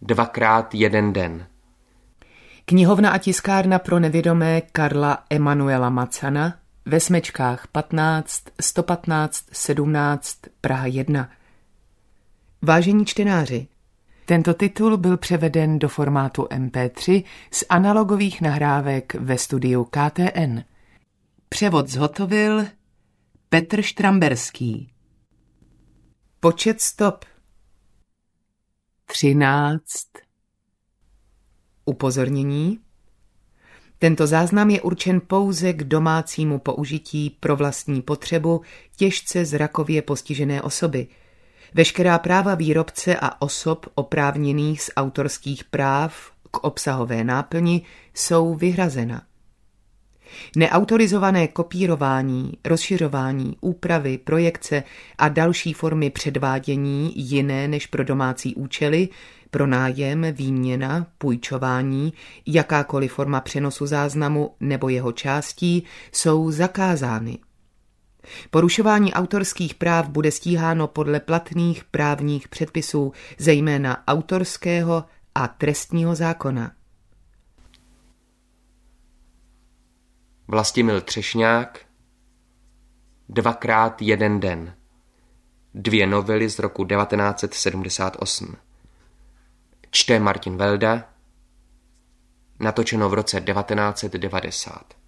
Dvakrát jeden den. Knihovna a tiskárna pro nevědomé Karla Emanuela Macana ve Smečkách 15, 115, 17, Praha 1. Vážení čtenáři, tento titul byl převeden do formátu MP3 z analogových nahrávek ve studiu KTN. Převod zhotovil Petr Štramberský. Počet stop 13. Upozornění. Tento záznam je určen pouze k domácímu použití pro vlastní potřebu těžce zrakově postižené osoby. Veškerá práva výrobce a osob oprávněných z autorských práv k obsahové náplni jsou vyhrazena. Neautorizované kopírování, rozšiřování, úpravy, projekce a další formy předvádění jiné než pro domácí účely, pronájem, výměna, půjčování, jakákoliv forma přenosu záznamu nebo jeho částí jsou zakázány. Porušování autorských práv bude stíháno podle platných právních předpisů, zejména autorského a trestního zákona. Vlastimil Třešňák. Dvakrát jeden den. 2 novely z roku 1978. Čte Martin Velda. Natočeno v roce 1990.